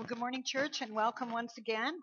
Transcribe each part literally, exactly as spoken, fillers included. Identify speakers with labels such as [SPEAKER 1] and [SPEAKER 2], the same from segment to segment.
[SPEAKER 1] Good morning, church, and welcome once again.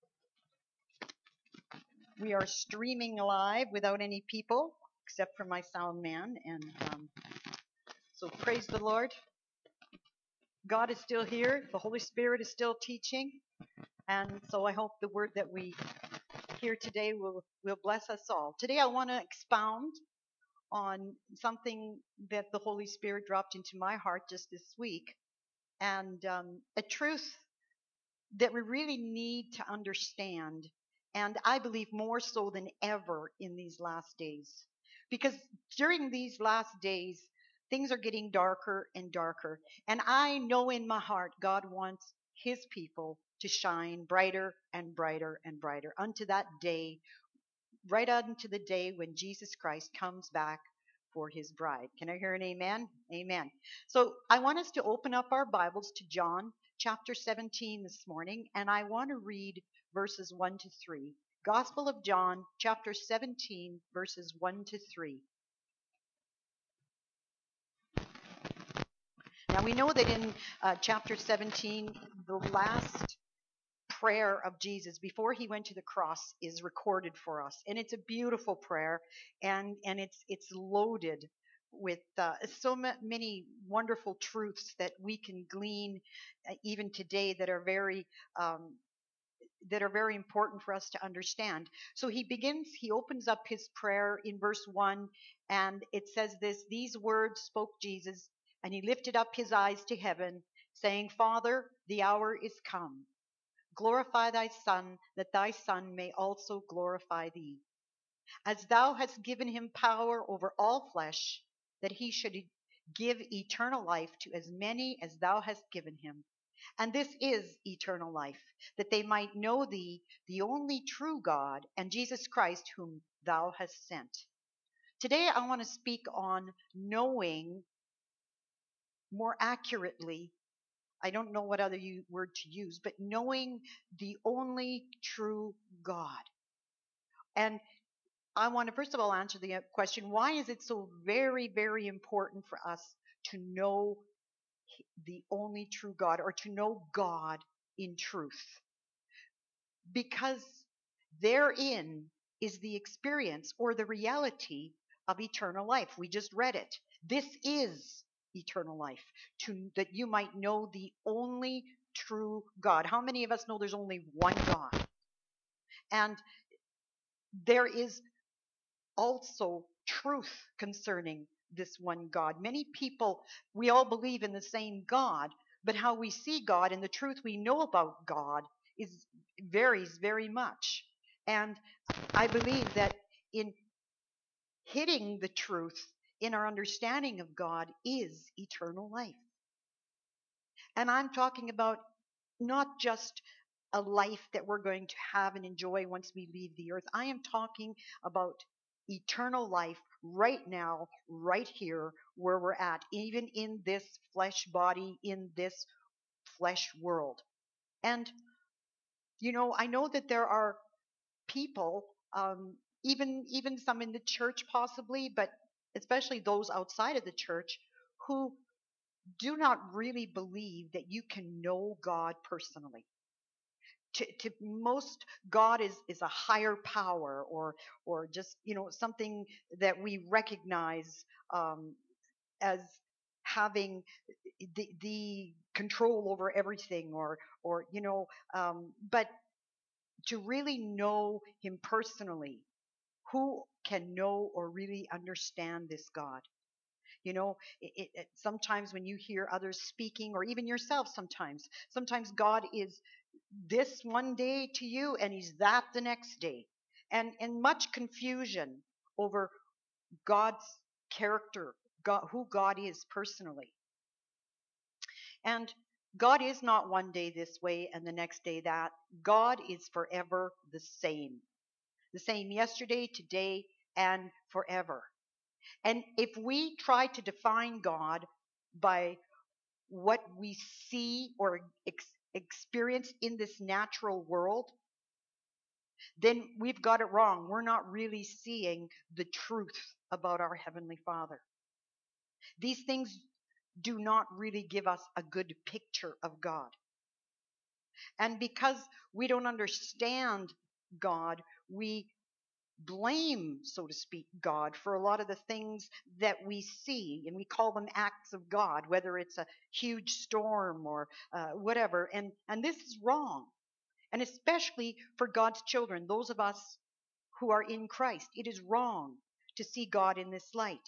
[SPEAKER 1] We are streaming live without any people except for my sound man, and um, so praise the Lord. God is still here. The Holy Spirit is still teaching, and so I hope the word that we hear today will will bless us all. Today, I want to expound on something that the Holy Spirit dropped into my heart just this week, and um, a truth that we really need to understand, and I believe more so than ever in these last days. Because during these last days, things are getting darker and darker. And I know in my heart God wants his people to shine brighter and brighter and brighter unto that day, right unto the day when Jesus Christ comes back for his bride. Can I hear an amen? Amen. So I want us to open up our Bibles to John chapter seventeen this morning, and I want to read verses one to three. Gospel of John chapter seventeen, verses one to three. Now we know that in uh, chapter seventeen, the last prayer of Jesus before he went to the cross is recorded for us, and it's a beautiful prayer, and and it's it's loaded with uh, so many wonderful truths that we can glean uh, even today that are very um, that are very important for us to understand. So he begins, he opens up his prayer in verse one, and it says this: these words spoke Jesus, and he lifted up his eyes to heaven, saying, Father, the hour is come. Glorify thy Son, that thy Son may also glorify thee, as thou hast given him power over all flesh, that he should give eternal life to as many as thou hast given him. And this is eternal life, that they might know thee, the only true God, and Jesus Christ, whom thou hast sent. Today I want to speak on knowing more accurately. I don't know what other word to use, but knowing the only true God. And I want to first of all answer the question, why is it so very, very important for us to know the only true God, or to know God in truth? Because therein is the experience or the reality of eternal life. We just read it. This is eternal life, to that you might know the only true God. How many of us know there's only one God? And there is also truth concerning this one God. Many people, we all believe in the same God, but how we see God and the truth we know about God is varies very much. And I believe that in hitting the truth in our understanding of God is eternal life. And I'm talking about not just a life that we're going to have and enjoy once we leave the earth. I am talking about eternal life right now, right here where we're at, even in this flesh body, in this flesh world. And, you know, I know that there are people, um, even even some in the church possibly, but especially those outside of the church, who do not really believe that you can know God personally. To, to most, God is is a higher power, or or just, you know, something that we recognize um, as having the the control over everything, or or you know, um, but to really know him personally, who can know or really understand this God? You know, it, it, sometimes when you hear others speaking, or even yourself, sometimes, sometimes God is this one day to you, and he's that the next day, and and much confusion over God's character, God, who God is personally. And God is not one day this way and the next day that. God is forever the same. The same yesterday, today, and forever. And if we try to define God by what we see or ex- experience in this natural world, then we've got it wrong. We're not really seeing the truth about our Heavenly Father. These things do not really give us a good picture of God. And because we don't understand God, we blame, so to speak, God for a lot of the things that we see, and we call them acts of God, whether it's a huge storm or uh, whatever. And, and this is wrong. And especially for God's children, those of us who are in Christ, it is wrong to see God in this light.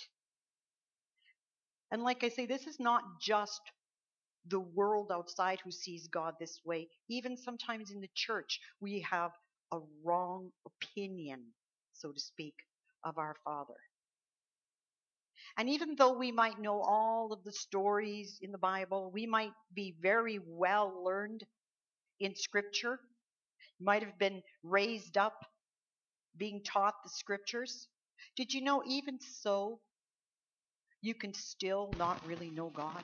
[SPEAKER 1] And like I say, this is not just the world outside who sees God this way. Even sometimes in the church, we have a wrong opinion, so to speak, of our Father. And even though we might know all of the stories in the Bible, we might be very well learned in Scripture, might have been raised up being taught the Scriptures. Did you know even so, you can still not really know God?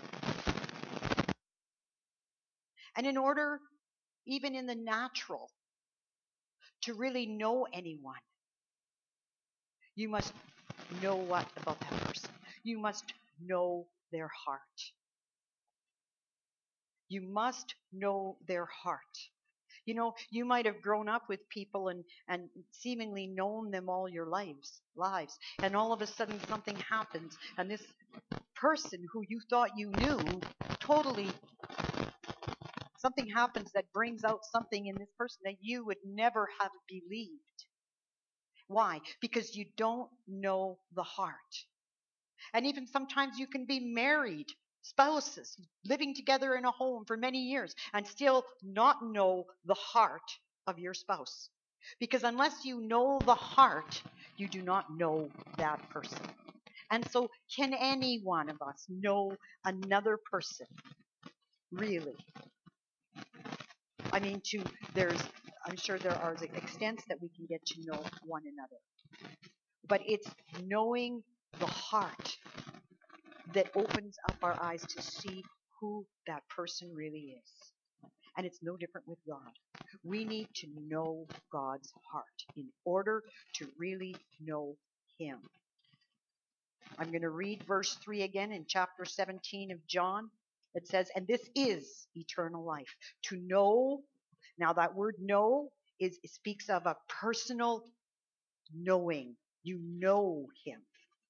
[SPEAKER 1] And in order, even in the natural, to really know anyone, you must know what about that person? You must know their heart. You must know their heart. You know, you might have grown up with people and, and seemingly known them all your lives, lives, and all of a sudden something happens, and this person who you thought you knew, totally, something happens that brings out something in this person that you would never have believed. Why? Because you don't know the heart. And even sometimes you can be married, spouses, living together in a home for many years, and still not know the heart of your spouse. Because unless you know the heart, you do not know that person. And so, can any one of us know another person? Really? I mean, to there's, I'm sure there are extents that we can get to know one another. But it's knowing the heart that opens up our eyes to see who that person really is. And it's no different with God. We need to know God's heart in order to really know Him. I'm going to read verse three again in chapter seventeen of John. It says, and this is eternal life. To know, now that word know is it speaks of a personal knowing. You know Him.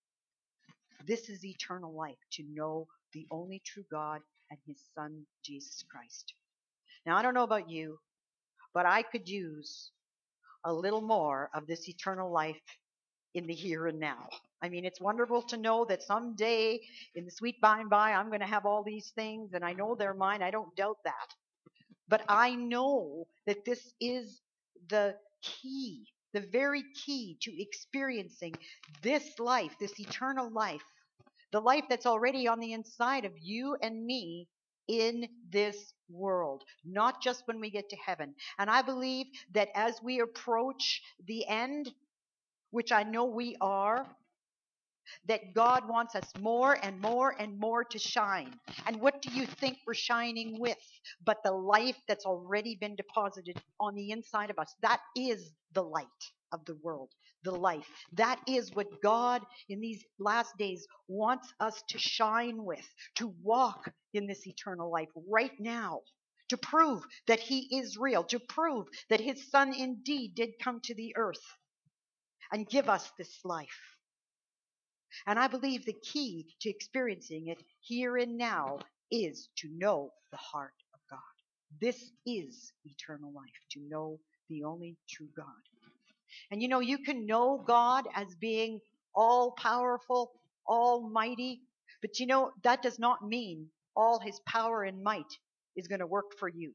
[SPEAKER 1] This is eternal life, to know the only true God and His Son, Jesus Christ. Now, I don't know about you, but I could use a little more of this eternal life in the here and now. I mean, it's wonderful to know that someday in the sweet by and by, I'm going to have all these things, and I know they're mine. I don't doubt that. But I know that this is the key, the very key to experiencing this life, this eternal life, the life that's already on the inside of you and me in this world, not just when we get to heaven. And I believe that as we approach the end, which I know we are, that God wants us more and more and more to shine. And what do you think we're shining with? But the life that's already been deposited on the inside of us. That is the light of the world, the life. That is what God in these last days wants us to shine with, to walk in this eternal life right now, to prove that He is real, to prove that His Son indeed did come to the earth and give us this life. And I believe the key to experiencing it here and now is to know the heart of God. This is eternal life, to know the only true God. And you know, you can know God as being all powerful, almighty, but you know, that does not mean all His power and might is going to work for you.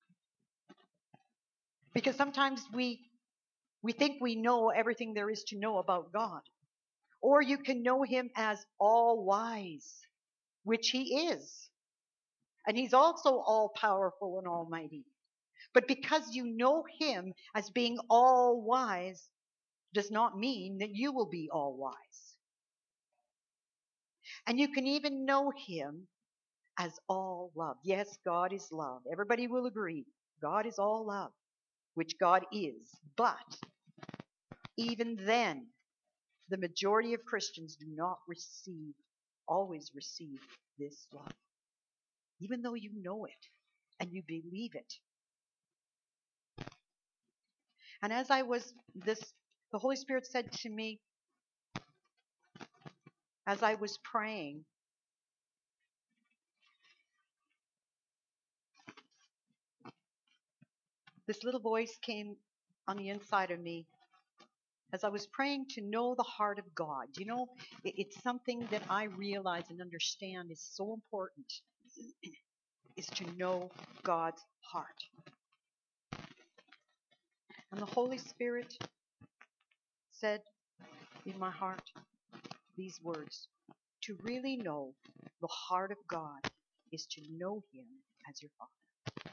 [SPEAKER 1] Because sometimes we we think we know everything there is to know about God. Or you can know Him as all wise, which He is. And He's also all powerful and almighty. But because you know Him as being all wise does not mean that you will be all wise. And you can even know Him as all love. Yes, God is love. Everybody will agree. God is all love, which God is. But even then, the majority of Christians do not receive, always receive this love, even though you know it. and you believe it. And as I was this, the Holy Spirit said to me, as I was praying, this little voice came on the inside of me as I was praying to know the heart of God. You know, it, it's something that I realize and understand is so important, is to know God's heart. And the Holy Spirit said in my heart these words: to really know the heart of God is to know Him as your Father.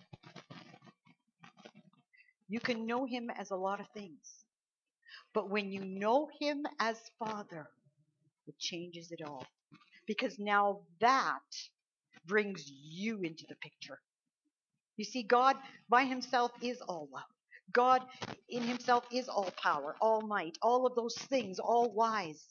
[SPEAKER 1] You can know Him as a lot of things, but when you know Him as Father, it changes it all. Because now that brings you into the picture. You see, God by Himself is all love. God in Himself is all power, all might, all of those things, all wise.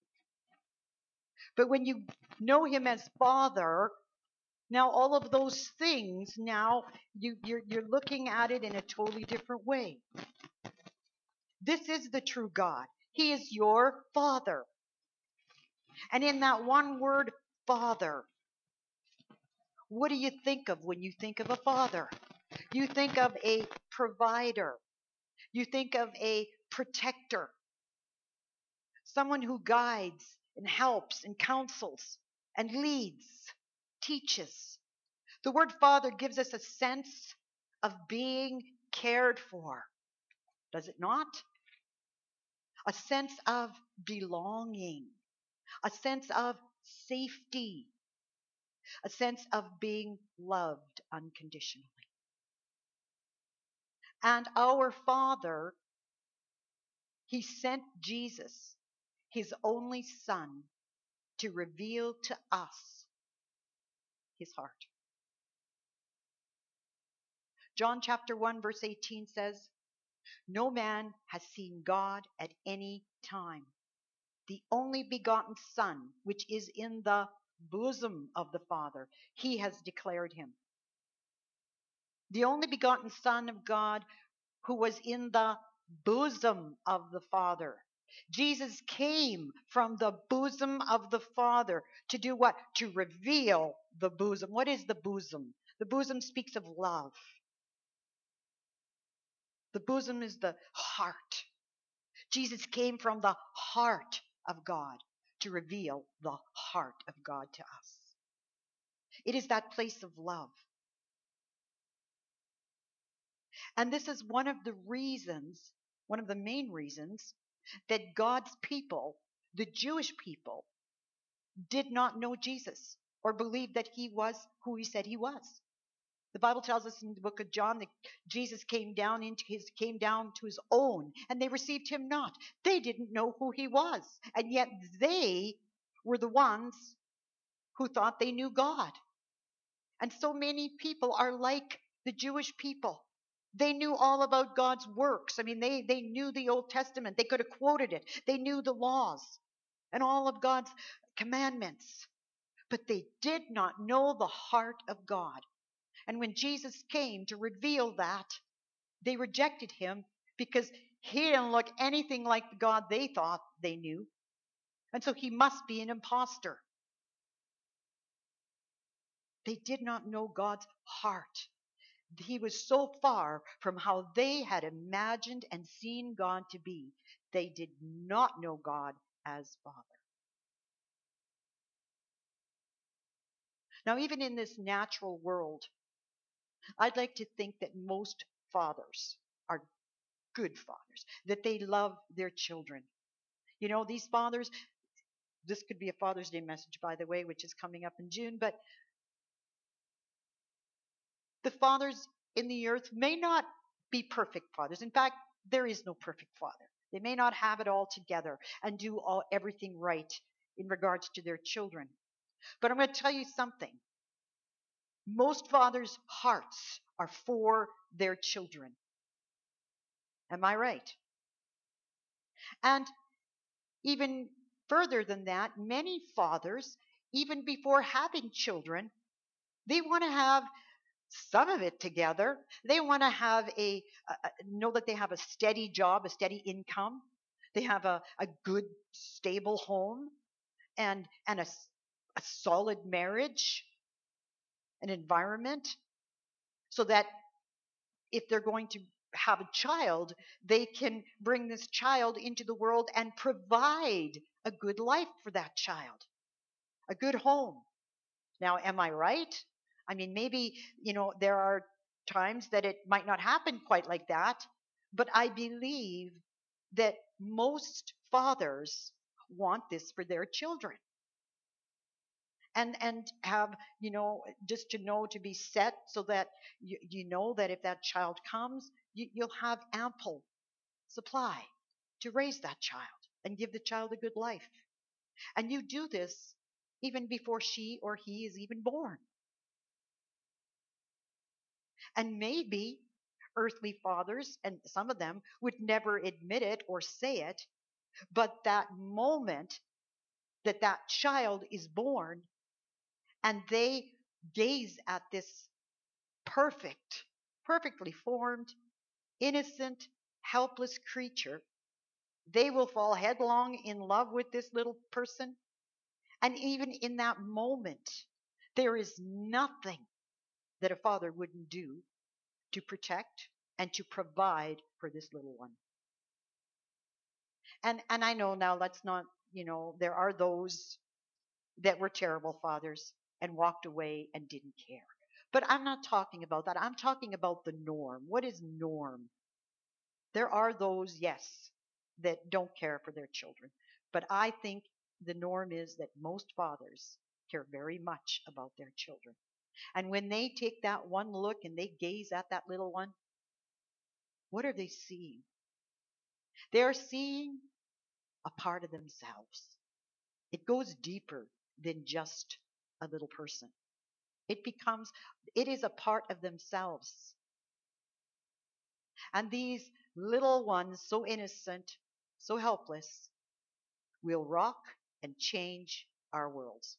[SPEAKER 1] But when you know Him as Father, now all of those things, now you, you're, you're looking at it in a totally different way. This is the true God. He is your Father. And in that one word, Father, what do you think of when you think of a father? You think of a provider. You think of a protector. Someone who guides and helps and counsels and leads, teaches. The word Father gives us a sense of being cared for, does it not? A sense of belonging, a sense of safety, a sense of being loved unconditionally. And our Father, He sent Jesus, His only Son, to reveal to us His heart. John chapter one verse eighteen says, no man has seen God at any time. The only begotten Son, which is in the bosom of the Father, He has declared Him. The only begotten Son of God who was in the bosom of the Father. Jesus came from the bosom of the Father to do what? To reveal the bosom. What is the bosom? The bosom speaks of love. The bosom is the heart. Jesus came from the heart of God to reveal the heart of God to us. It is that place of love. And this is one of the reasons, one of the main reasons, that God's people, the Jewish people, did not know Jesus or believe that He was who He said He was. The Bible tells us in the book of John that Jesus came down into his came down to His own, and they received Him not. They didn't know who He was, and yet they were the ones who thought they knew God. And so many people are like the Jewish people. They knew all about God's works. I mean, they, they knew the Old Testament. They could have quoted it. They knew the laws and all of God's commandments. But they did not know the heart of God. And when Jesus came to reveal that, they rejected Him because He didn't look anything like the God they thought they knew. And so He must be an imposter. They did not know God's heart. He was so far from how they had imagined and seen God to be. They did not know God as Father. Now, even in this natural world, I'd like to think that most fathers are good fathers, that they love their children. You know, these fathers, this could be a Father's Day message, by the way, which is coming up in June, but the fathers in the earth may not be perfect fathers. In fact, there is no perfect father. They may not have it all together and do all everything right in regards to their children. But I'm going to tell you something. Most fathers' hearts are for their children. Am I right? And even further than that, many fathers, even before having children, they want to have some of it together. They want to have a, a a- know that they have a steady job, a steady income. They have a, a good, stable home and and a, s- a solid marriage, an environment, so that if they're going to have a child, they can bring this child into the world and provide a good life for that child, a good home. Now, am I right? I mean, maybe, you know, there are times that it might not happen quite like that, but I believe that most fathers want this for their children. And and have, you know, just to know to be set so that you, you know that if that child comes, you, you'll have ample supply to raise that child and give the child a good life. And you do this even before she or he is even born. And maybe earthly fathers, and some of them would never admit it or say it, but that moment that that child is born and they gaze at this perfect, perfectly formed, innocent, helpless creature, they will fall headlong in love with this little person. And even in that moment, there is nothing that a father wouldn't do to protect and to provide for this little one. And and I know now, let's not, you know, there are those that were terrible fathers and walked away and didn't care. But I'm not talking about that. I'm talking about the norm. What is norm? There are those, yes, that don't care for their children. But I think the norm is that most fathers care very much about their children. And when they take that one look and they gaze at that little one, what are they seeing? They're seeing a part of themselves. It goes deeper than just a little person. It becomes, it is a part of themselves. And these little ones, so innocent, so helpless, will rock and change our worlds.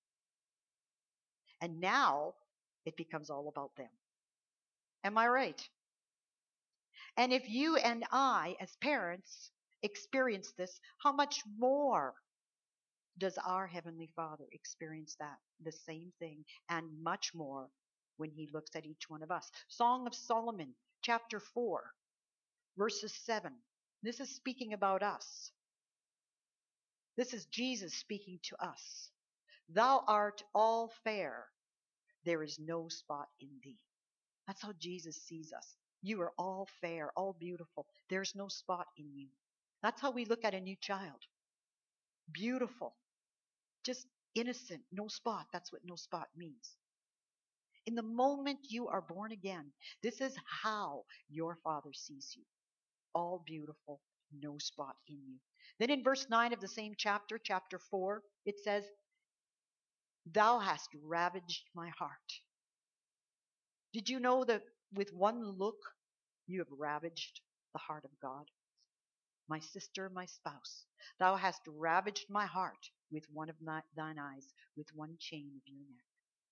[SPEAKER 1] And now it becomes all about them. Am I right? And if you and I, as parents, experience this, how much more does our Heavenly Father experience that? The same thing and much more when He looks at each one of us. Song of Solomon, chapter four, verses seven. This is speaking about us. This is Jesus speaking to us. Thou art all fair, there is no spot in thee. That's how Jesus sees us. You are all fair, all beautiful. There's no spot in you. That's how we look at a new child. Beautiful, just innocent, no spot. That's what no spot means. In the moment you are born again, this is how your Father sees you. All beautiful, no spot in you. Then in verse nine of the same chapter, chapter four, it says, Thou hast ravaged my heart. Did you know that with one look you have ravaged the heart of God? My sister, my spouse, thou hast ravaged my heart with one of thine eyes, with one chain of your neck.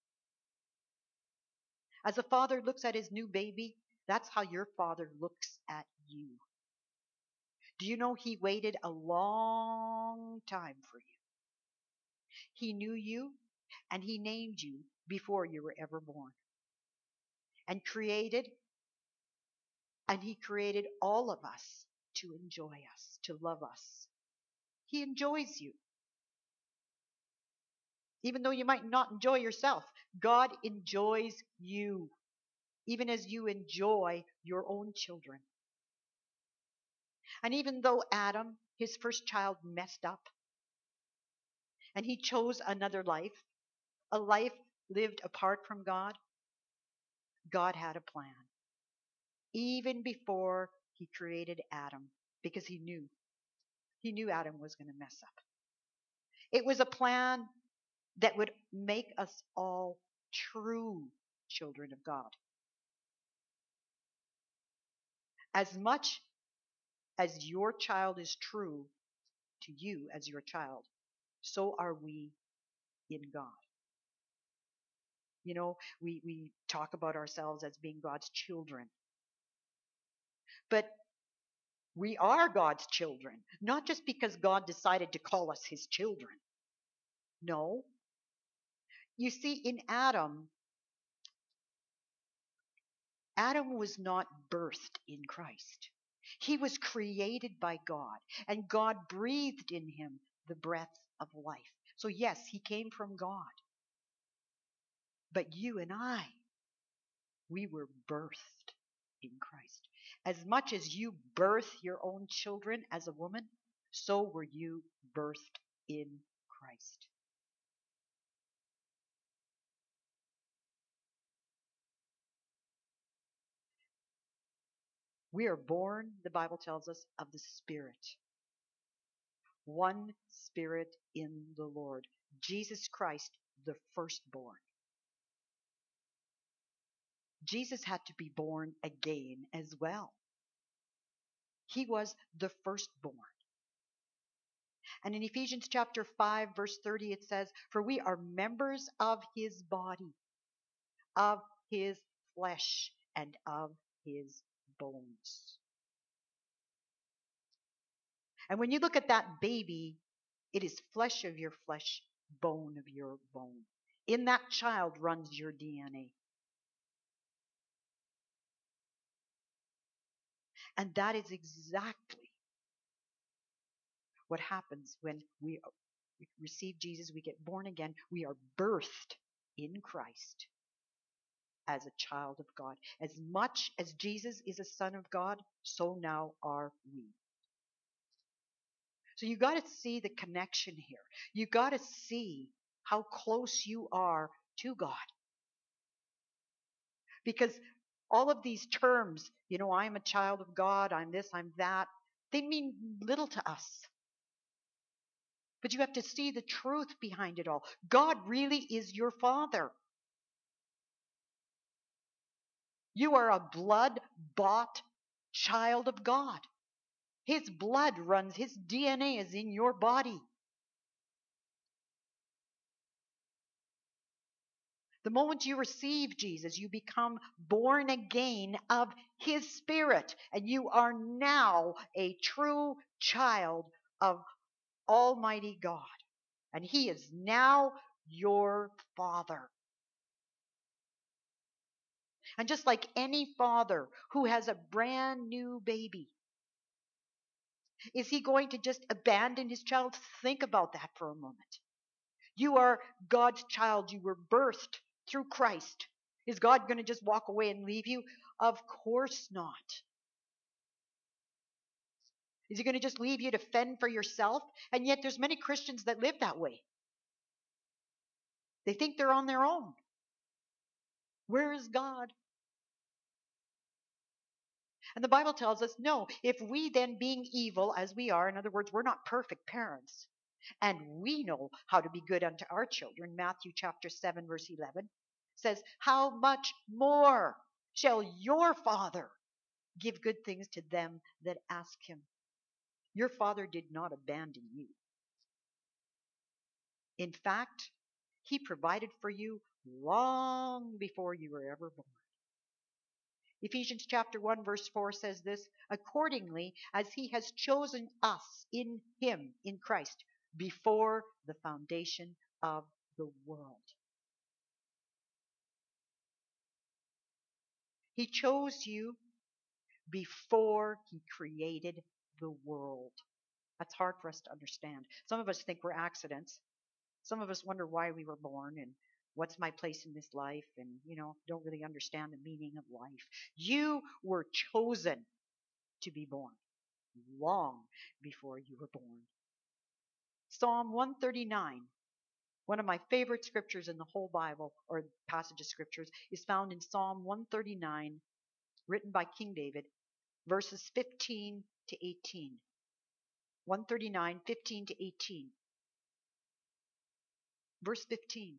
[SPEAKER 1] As a father looks at his new baby, that's how your Father looks at you. Do you know He waited a long time for you? He knew you and He named you before you were ever born. And created, and He created all of us to enjoy us, to love us. He enjoys you. Even though you might not enjoy yourself, God enjoys you, even as you enjoy your own children. And even though Adam, his first child, messed up, and he chose another life, a life lived apart from God, God had a plan. Even before He created Adam, because He knew. He knew Adam was going to mess up. It was a plan that would make us all true children of God. As much as your child is true to you as your child, so are we in God. You know, we, we talk about ourselves as being God's children. But we are God's children, not just because God decided to call us his children. No. You see, in Adam, Adam was not birthed in Christ. He was created by God, and God breathed in him the breath of life. So yes, he came from God. But you and I, we were birthed in Christ. As much as you birth your own children as a woman, so were you birthed in Christ. We are born, the Bible tells us, of the Spirit. One Spirit in the Lord. Jesus Christ, the firstborn. Jesus had to be born again as well. He was the firstborn. And in Ephesians chapter five, verse thirty, it says, "For we are members of his body, of his flesh, and of his bones." And when you look at that baby, it is flesh of your flesh, bone of your bone. In that child runs your D N A. And that is exactly what happens when we receive Jesus, we get born again, we are birthed in Christ as a child of God. As much as Jesus is a son of God, so now are we. So you got to see the connection here. You got to see how close you are to God. Because all of these terms, you know, I'm a child of God, I'm this, I'm that, they mean little to us. But you have to see the truth behind it all. God really is your Father. You are a blood-bought child of God. His blood runs, his D N A is in your body. The moment you receive Jesus, you become born again of his Spirit, and you are now a true child of Almighty God. And he is now your Father. And just like any father who has a brand new baby, is he going to just abandon his child? Think about that for a moment. You are God's child. You were birthed through Christ. Is God going to just walk away and leave you? Of course not. Is he going to just leave you to fend for yourself? And yet there's many Christians that live that way. They think they're on their own. Where is God? And the Bible tells us, no, if we then being evil as we are, in other words, we're not perfect parents, and we know how to be good unto our children, Matthew chapter seven, verse eleven, says, how much more shall your Father give good things to them that ask him? Your Father did not abandon you. In fact, he provided for you long before you were ever born. Ephesians chapter one verse four says this, accordingly as he has chosen us in him, in Christ, before the foundation of the world. He chose you before he created the world. That's hard for us to understand. Some of us think we're accidents. Some of us wonder why we were born and what's my place in this life, and, you know, don't really understand the meaning of life. You were chosen to be born long before you were born. Psalm one thirty-nine, one of my favorite scriptures in the whole Bible, or passage of scriptures, is found in Psalm one thirty-nine, written by King David, verses fifteen to eighteen. one thirty-nine, fifteen to eighteen. Verse fifteen.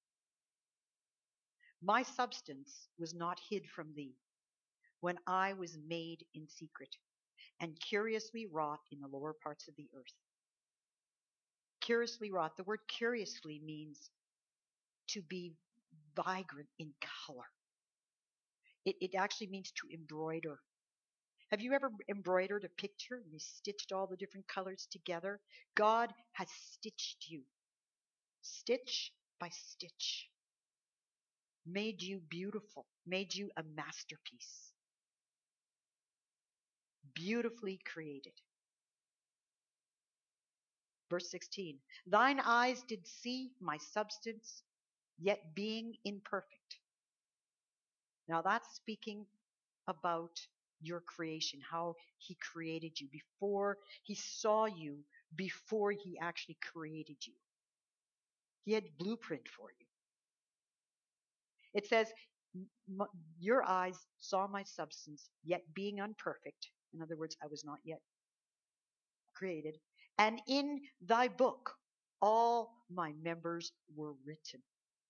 [SPEAKER 1] My substance was not hid from thee when I was made in secret and curiously wrought in the lower parts of the earth. Curiously wrought. The word curiously means to be vibrant in color. It, it actually means to embroider. Have you ever embroidered a picture and you stitched all the different colors together? God has stitched you, stitch by stitch, made you beautiful, made you a masterpiece, beautifully created. Verse sixteen, thine eyes did see my substance, yet being imperfect. Now that's speaking about your creation, how he created you, before he saw you, before he actually created you. He had blueprint for you. It says, your eyes saw my substance, yet being unperfect. In other words, I was not yet created. And in thy book, all my members were written,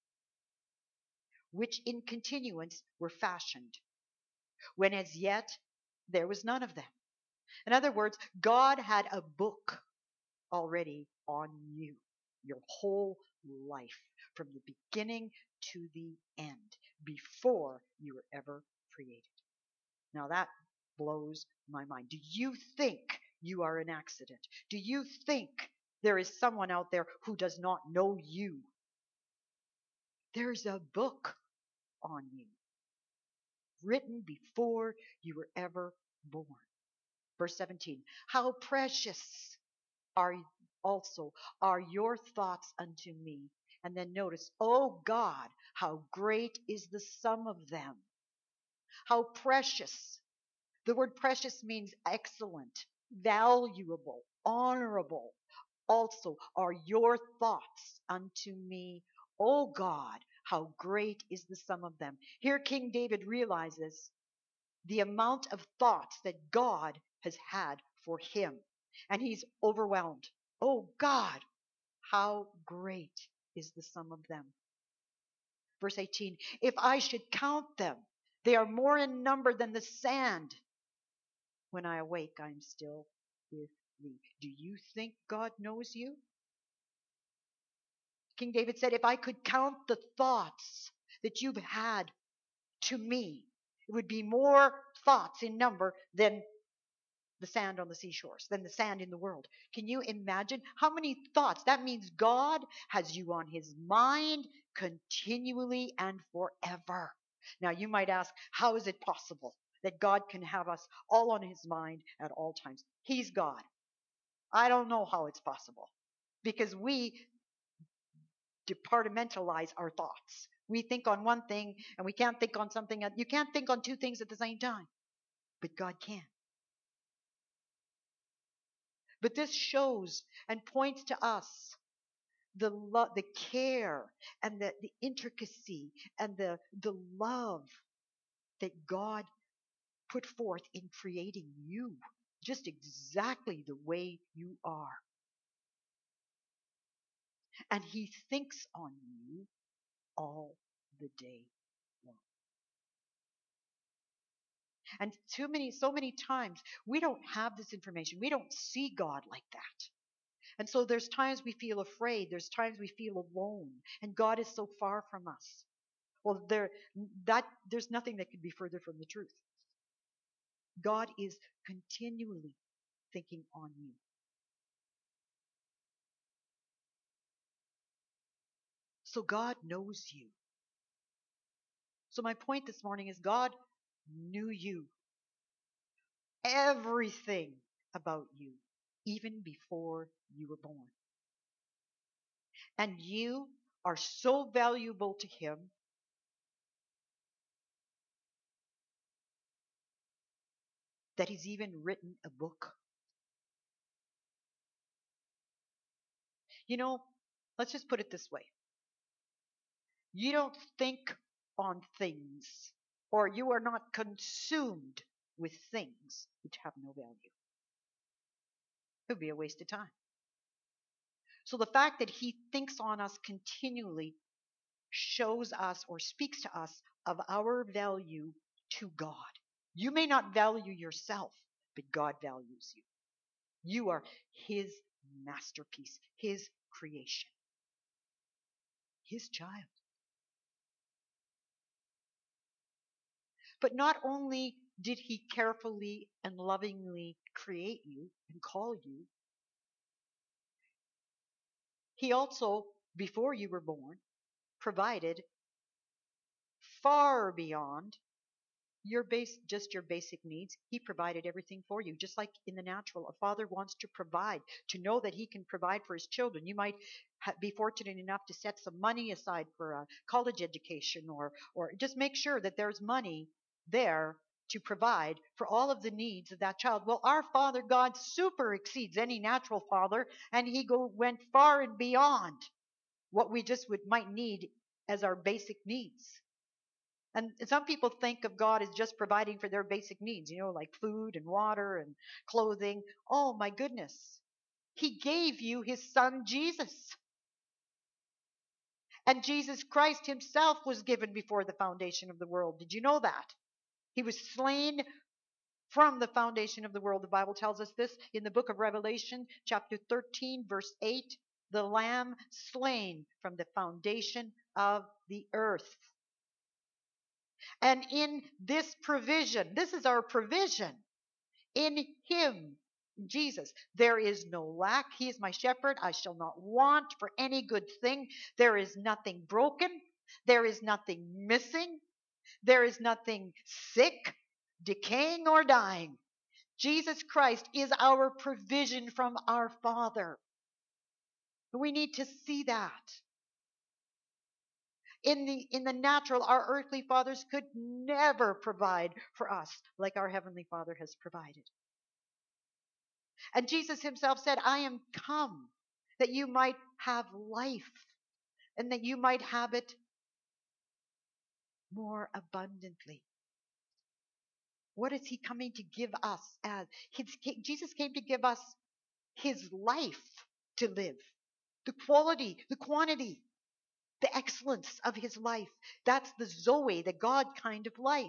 [SPEAKER 1] which in continuance were fashioned, when as yet there was none of them. In other words, God had a book already on you, your whole life, from the beginning to the end, before you were ever created. Now that blows my mind. Do you think you are an accident? Do you think there is someone out there who does not know you? There's a book on you, written before you were ever born. Verse seventeen, how precious are also are your thoughts unto me. And then notice, oh God, how great is the sum of them. How precious. The word precious means excellent, valuable, honorable. Also are your thoughts unto me, O God, how great is the sum of them. Here King David realizes the amount of thoughts that God has had for him. And he's overwhelmed. Oh God, how great is the sum of them. Verse eighteen, if I should count them, they are more in number than the sand. When I awake, I am still with thee. Do you think God knows you? King David said, if I could count the thoughts that you've had to me, it would be more thoughts in number than the sand on the seashores, than the sand in the world. Can you imagine how many thoughts? That means God has you on his mind continually and forever. Now you might ask, how is it possible that God can have us all on his mind at all times? He's God. I don't know how it's possible, because we departmentalize our thoughts. We think on one thing and we can't think on something else. You can't think on two things at the same time, but God can. But this shows and points to us the lo- the care and the, the intricacy and the, the love that God put forth in creating you, just exactly the way you are. And he thinks on you all the day long. And too many, so many times we don't have this information. We don't see God like that. And so there's times we feel afraid. There's times we feel alone. And God is so far from us. Well, there, that, there's nothing that could be further from the truth. God is continually thinking on you. So God knows you. So my point this morning is God knew you. Everything about you, even before you were born. And you are so valuable to him that he's even written a book. You know, let's just put it this way. You don't think on things, or you are not consumed with things which have no value. It would be a waste of time. So the fact that he thinks on us continually shows us or speaks to us of our value to God. You may not value yourself, but God values you. You are his masterpiece, his creation, his child. But not only did he carefully and lovingly create you and call you, he also, before you were born, provided far beyond your base, just your basic needs. He provided everything for you, just like in the natural. A father wants to provide, to know that he can provide for his children. You might ha- be fortunate enough to set some money aside for a college education, or or just make sure that there's money there to provide for all of the needs of that child. Well, our Father God super exceeds any natural father, and he go went far and beyond what we just would might need as our basic needs. And some people think of God as just providing for their basic needs, you know, like food and water and clothing. Oh my goodness. He gave you his son Jesus. And Jesus Christ himself was given before the foundation of the world. Did you know that? He was slain from the foundation of the world. The Bible tells us this in the book of Revelation, chapter thirteen, verse eight. The Lamb slain from the foundation of the earth. And in this provision, this is our provision. In him, Jesus, there is no lack. He is my shepherd. I shall not want for any good thing. There is nothing broken. There is nothing missing. There is nothing sick, decaying, or dying. Jesus Christ is our provision from our Father. We need to see that. In the, in the natural, our earthly fathers could never provide for us like our heavenly Father has provided. And Jesus himself said, I am come that you might have life and that you might have it more abundantly. What is he coming to give us as? His, Jesus came to give us his life to live. The quality, the quantity, the excellence of his life. That's the Zoe, the God kind of life.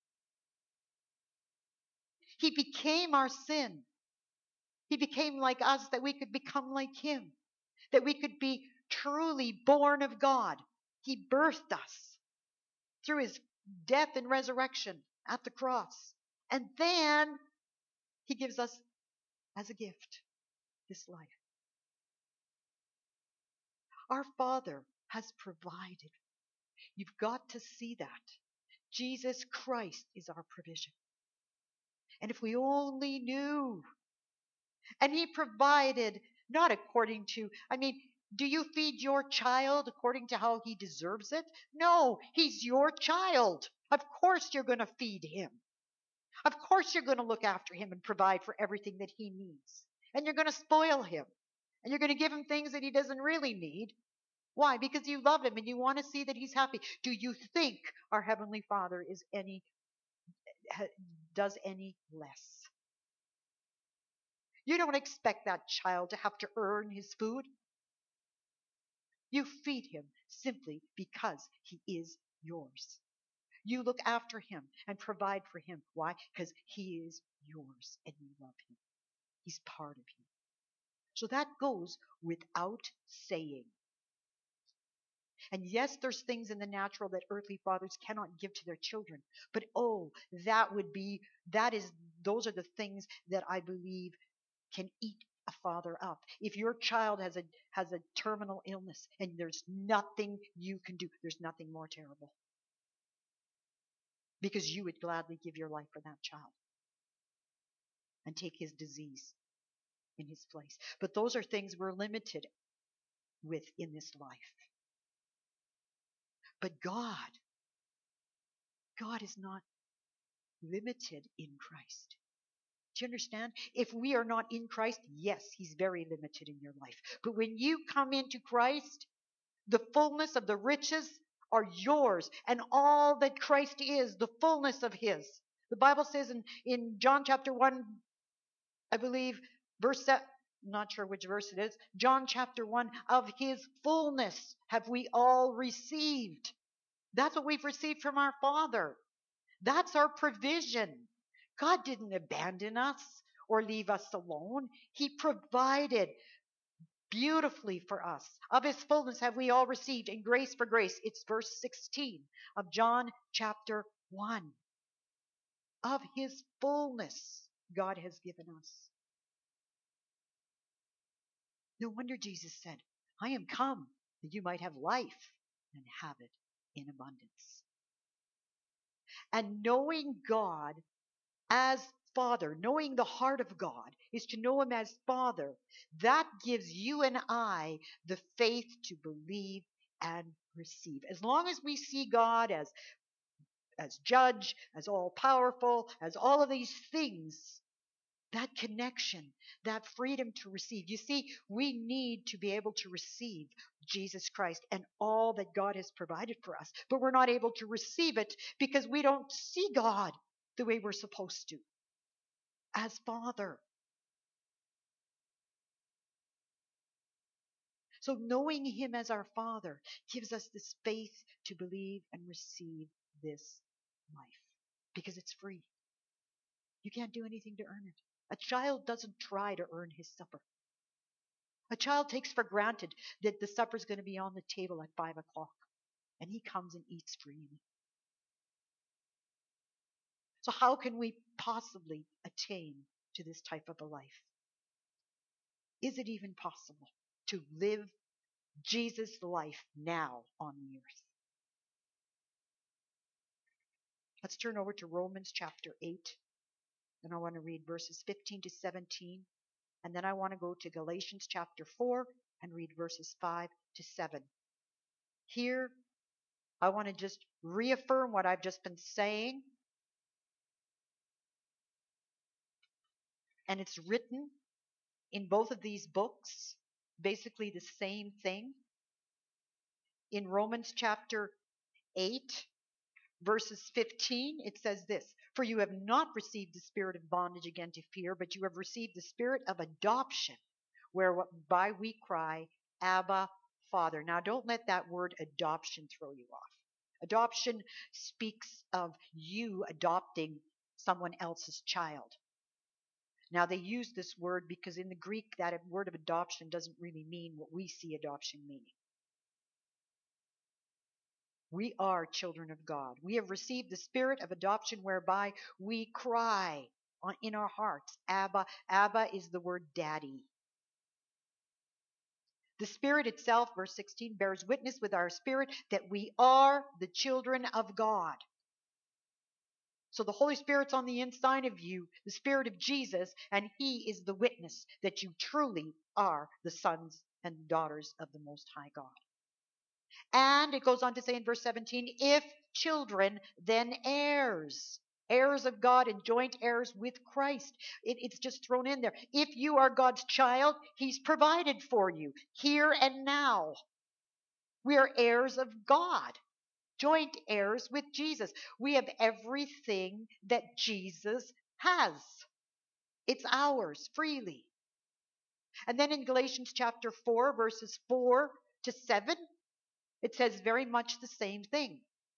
[SPEAKER 1] He became our sin. He became like us that we could become like him, that we could be truly born of God. He birthed us through his death and resurrection at the cross. And then he gives us as a gift this life. Our Father has provided. You've got to see that. Jesus Christ is our provision. And if we only knew. And he provided not according to, I mean, do you feed your child according to how he deserves it? No, he's your child. Of course you're going to feed him. Of course you're going to look after him and provide for everything that he needs. And you're going to spoil him. And you're going to give him things that he doesn't really need. Why? Because you love him and you want to see that he's happy. Do you think our Heavenly Father is any does any less? You don't expect that child to have to earn his food. You feed him simply because he is yours. You look after him and provide for him. Why? Because he is yours and you love him. He's part of you. So that goes without saying. And yes, there's things in the natural that earthly fathers cannot give to their children. But oh, that would be, that is, those are the things that I believe can eat a father up. If your child has a has a terminal illness and there's nothing you can do, there's nothing more terrible. Because you would gladly give your life for that child and take his disease in his place. But those are things we're limited with in this life. But God, God is not limited in Christ. Do you understand? If we are not in Christ, yes, he's very limited in your life. But when you come into Christ, the fullness of the riches are yours. And all that Christ is, the fullness of his. The Bible says in, in John chapter one, I believe, verse seven, not sure which verse it is. John chapter one, of his fullness have we all received. That's what we've received from our Father. That's our provision. God didn't abandon us or leave us alone. He provided beautifully for us. Of his fullness have we all received, and grace for grace. It's verse sixteen of John chapter one. of his fullness God has given us. No wonder Jesus said, I am come that you might have life and have it in abundance. And knowing God as Father, knowing the heart of God, is to know him as Father. That gives you and I the faith to believe and receive. As long as we see God as, as judge, as all powerful, as all of these things, that connection, that freedom to receive. You see, we need to be able to receive Jesus Christ and all that God has provided for us. But we're not able to receive it because we don't see God the way we're supposed to, as Father. So knowing him as our Father gives us this faith to believe and receive this life because it's free. You can't do anything to earn it. A child doesn't try to earn his supper. A child takes for granted that the supper's going to be on the table at five o'clock, and he comes and eats freely. So how can we possibly attain to this type of a life? Is it even possible to live Jesus' life now on the earth? Let's turn over to Romans chapter eight, and I want to read verses fifteen to seventeen. And then I want to go to Galatians chapter four and read verses five to seven. Here, I want to just reaffirm what I've just been saying. And it's written in both of these books, basically the same thing. In Romans chapter eight, verses fifteen, it says this, for you have not received the spirit of bondage again to fear, but you have received the spirit of adoption, whereby we cry, Abba, Father. Now, don't let that word adoption throw you off. Adoption speaks of you adopting someone else's child. Now, they use this word because in the Greek, that word of adoption doesn't really mean what we see adoption meaning. We are children of God. We have received the spirit of adoption whereby we cry in our hearts, Abba. Abba is the word daddy. The Spirit itself, verse sixteen, bears witness with our spirit that we are the children of God. So the Holy Spirit's on the inside of you, the Spirit of Jesus, and he is the witness that you truly are the sons and daughters of the Most High God. And it goes on to say in verse seventeen, if children, then heirs. Heirs of God and joint heirs with Christ. It, it's just thrown in there. If you are God's child, he's provided for you here and now. We are heirs of God, joint heirs with Jesus. We have everything that Jesus has. It's ours freely. And then in Galatians chapter four, verses four to seven, it says very much the same thing.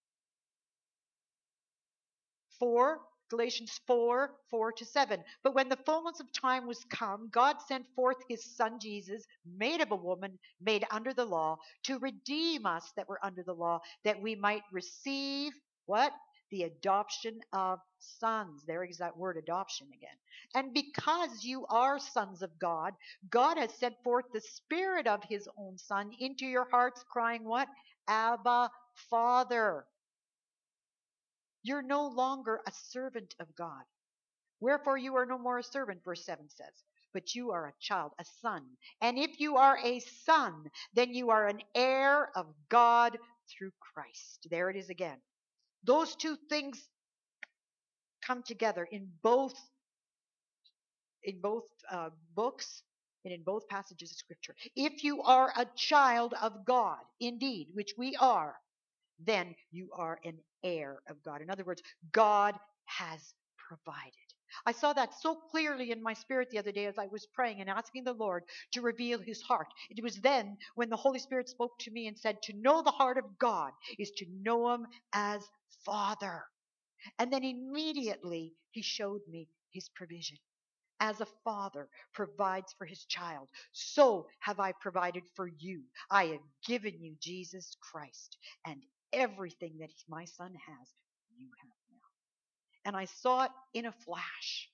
[SPEAKER 1] Four, Galatians four, four to seven. But when the fullness of time was come, God sent forth his son Jesus, made of a woman, made under the law, to redeem us that were under the law, that we might receive what? The adoption of sons. There is that word adoption again. And because you are sons of God, God has sent forth the Spirit of his own Son into your hearts, crying what? Abba, Father. You're no longer a servant of God. Wherefore you are no more a servant, verse seven says, but you are a child, a son. And if you are a son, then you are an heir of God through Christ. There it is again. Those two things come together in both in both uh, books and in both passages of Scripture. If you are a child of God, indeed, which we are, then you are an heir of God. In other words, God has provided. I saw that so clearly in my spirit the other day as I was praying and asking the Lord to reveal his heart. It was then when the Holy Spirit spoke to me and said, to know the heart of God is to know him as Father. And then immediately he showed me his provision. As a father provides for his child, so have I provided for you. I have given you Jesus Christ, and everything that my son has, you have now. and I saw it in a flash.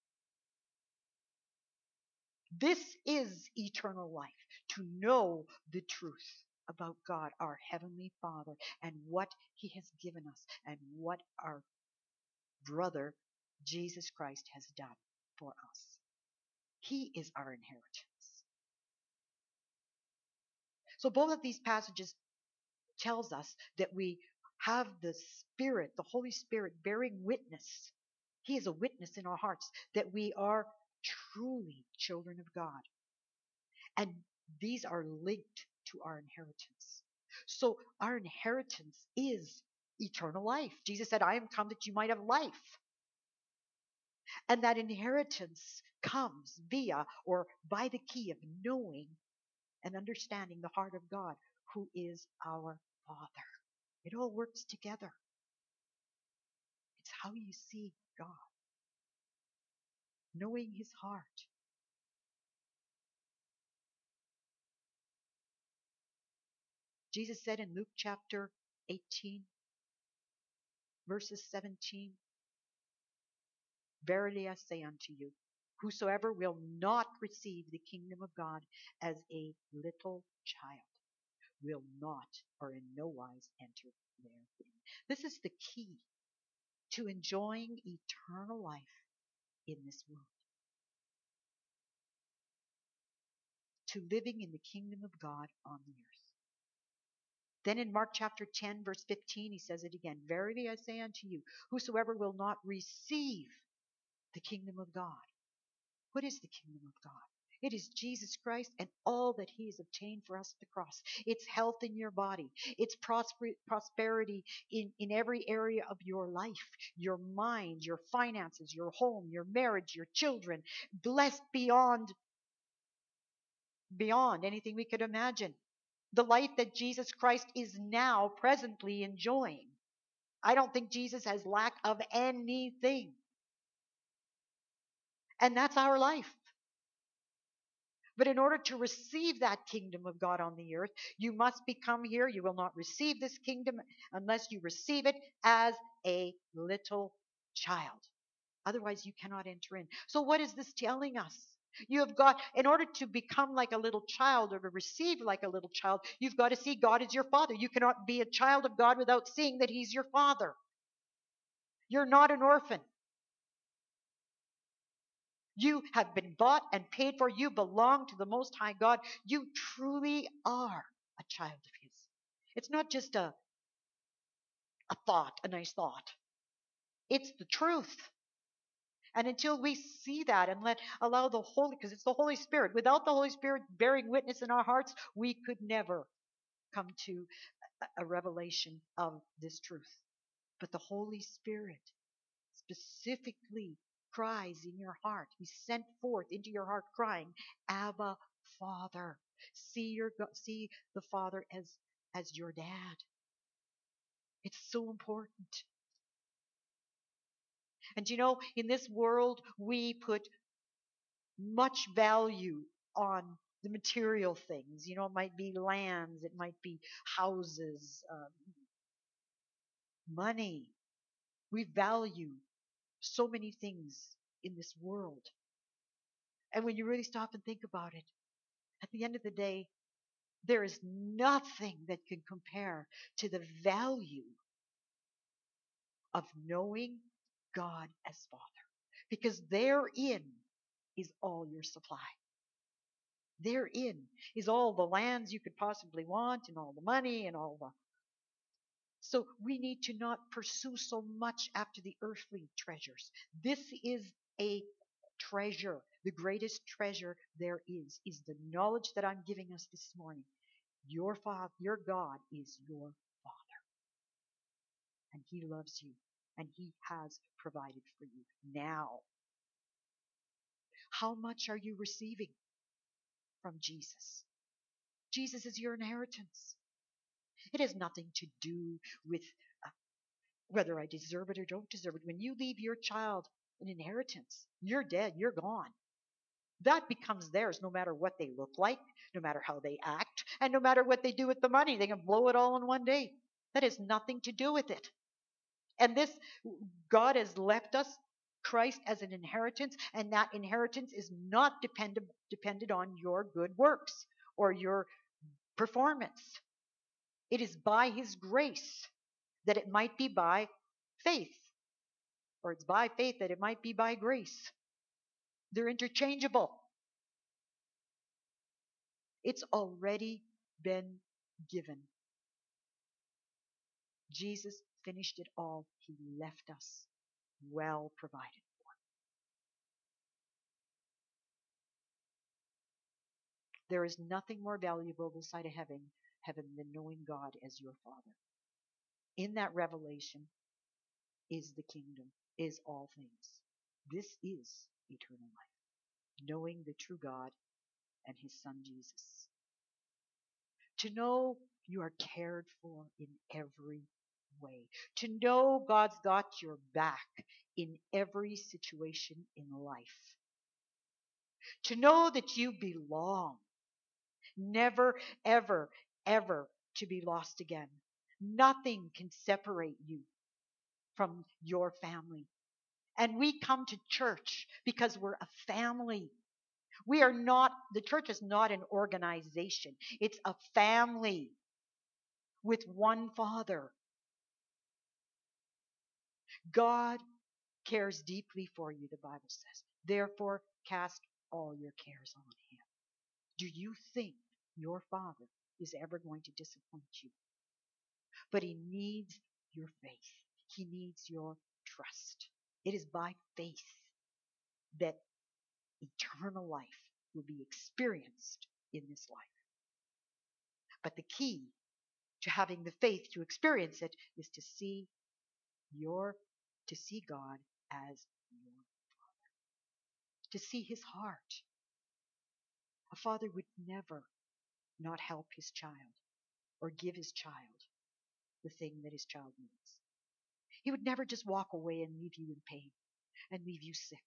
[SPEAKER 1] This is eternal life, to know the truth about God, our Heavenly Father, and what He has given us, and what our brother, Jesus Christ, has done for us. He is our inheritance. So both of these passages tells us that we have the Spirit, the Holy Spirit, bearing witness. He is a witness in our hearts that we are truly children of God. And these are linked to our inheritance. So our inheritance is eternal life. Jesus said, I am come that you might have life. And that inheritance comes via or by the key of knowing and understanding the heart of God, who is our Father. It all works together. It's how you see God. Knowing His heart. Jesus said in Luke chapter eighteen, verses seventeen, verily I say unto you, whosoever will not receive the kingdom of God as a little child will not, or in no wise, enter therein. This is the key to enjoying eternal life in this world. To living in the kingdom of God on the earth. Then in Mark chapter ten, verse fifteen, he says it again. Verily I say unto you, whosoever will not receive the kingdom of God. What is the kingdom of God? It is Jesus Christ and all that He has obtained for us at the cross. It's health in your body. It's prosper- prosperity in, in every area of your life. Your mind, your finances, your home, your marriage, your children. Blessed beyond, beyond anything we could imagine. The life that Jesus Christ is now presently enjoying. I don't think Jesus has lack of anything. And that's our life. But in order to receive that kingdom of God on the earth, you must become here. You will not receive this kingdom unless you receive it as a little child. Otherwise, you cannot enter in. So what is this telling us? You have got, in order to become like a little child or to receive like a little child, you've got to see God as your Father. You cannot be a child of God without seeing that He's your Father. You're not an orphan. You have been bought and paid for. You belong to the Most High God. You truly are a child of His. It's not just a, a thought, a nice thought. It's the truth. And until we see that and let allow the Holy, because it's the Holy Spirit. Without the Holy Spirit bearing witness in our hearts, we could never come to a, a revelation of this truth. But the Holy Spirit specifically cries in your heart. He's sent forth into your heart crying, Abba, Father. See your see the Father as as your dad. It's so important. And you know, in this world, we put much value on the material things. You know, it might be lands, it might be houses, um, money. We value so many things in this world. And when you really stop and think about it, at the end of the day, there is nothing that can compare to the value of knowing God as Father. Because therein is all your supply. Therein is all the lands you could possibly want and all the money and all the... So we need to not pursue so much after the earthly treasures. This is a treasure. The greatest treasure there is, is the knowledge that I'm giving us this morning. Your Father, your God is your Father. And He loves you. And He has provided for you now. How much are you receiving from Jesus? Jesus is your inheritance. It has nothing to do with uh, whether I deserve it or don't deserve it. When you leave your child an inheritance, you're dead, you're gone. That becomes theirs no matter what they look like, no matter how they act, and no matter what they do with the money. They can blow it all in one day. That has nothing to do with it. And this, God has left us Christ as an inheritance, and that inheritance is not dependent dependent on your good works or your performance. It is by his grace that it might be by faith, or it's by faith that it might be by grace. They're interchangeable. It's already been given. Jesus finished it all. He left us well provided for. There is nothing more valuable this side of heaven, heaven than knowing God as your Father. In that revelation is the kingdom, is all things. This is eternal life, knowing the true God and his Son Jesus. To know you are cared for in every way. To know God's got your back in every situation in life. To know that you belong. Never, ever, ever to be lost again. Nothing can separate you from your family. And we come to church because we're a family. We are not, the church is not an organization. It's a family with one Father. God cares deeply for you, the Bible says. Therefore, cast all your cares on him. Do you think your Father is ever going to disappoint you? But he needs your faith. He needs your trust. It is by faith that eternal life will be experienced in this life. But the key to having the faith to experience it is to see your, to see God as your Father. To see his heart. A father would never not help his child or give his child the thing that his child needs. He would never just walk away and leave you in pain and leave you sick.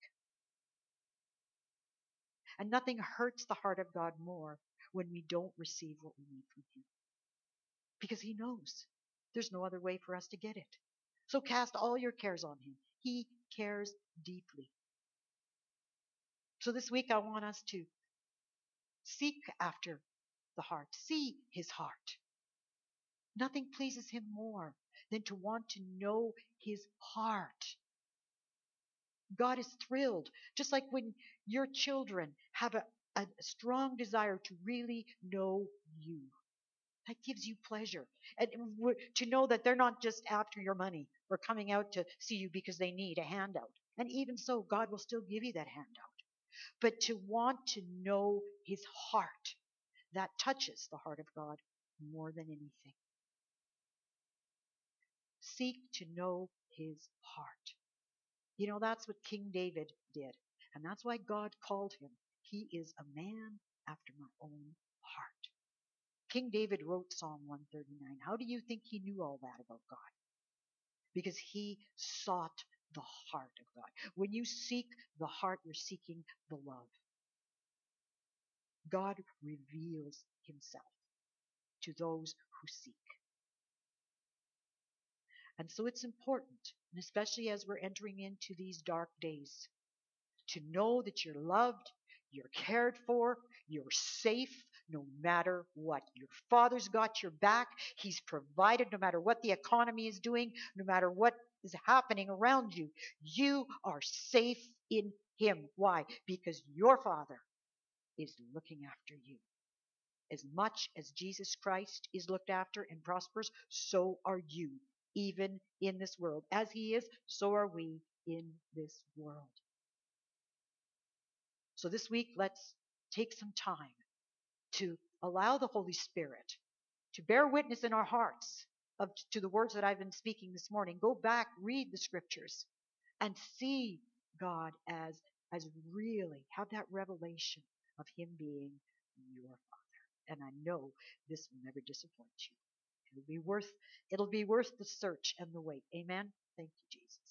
[SPEAKER 1] And nothing hurts the heart of God more when we don't receive what we need from him. Because he knows there's no other way for us to get it. So cast all your cares on him. He cares deeply. So this week I want us to seek after the heart. See his heart. Nothing pleases him more than to want to know his heart. God is thrilled, just like when your children have a, a strong desire to really know you. That gives you pleasure. And to know that they're not just after your money or coming out to see you because they need a handout. And even so, God will still give you that handout. But to want to know his heart, that touches the heart of God more than anything. Seek to know his heart. You know, that's what King David did. And that's why God called him. He is a man after my own heart. King David wrote Psalm one thirty-nine. How do you think he knew all that about God? Because he sought the heart of God. When you seek the heart, you're seeking the love. God reveals himself to those who seek. And so it's important, and especially as we're entering into these dark days, to know that you're loved, you're cared for, you're safe no matter what. Your Father's got your back. He's provided no matter what the economy is doing, no matter what is happening around you. You are safe in him. Why? Because your Father is looking after you. As much as Jesus Christ is looked after and prospers, so are you, even in this world. As he is, so are we in this world. So this week, let's take some time to allow the Holy Spirit to bear witness in our hearts of, to the words that I've been speaking this morning. Go back, read the scriptures, and see God as, as really, have that revelation of him being your Father. And I know this will never disappoint you. It'll be worth, it'll be worth the search and the wait. Amen. Thank you, Jesus.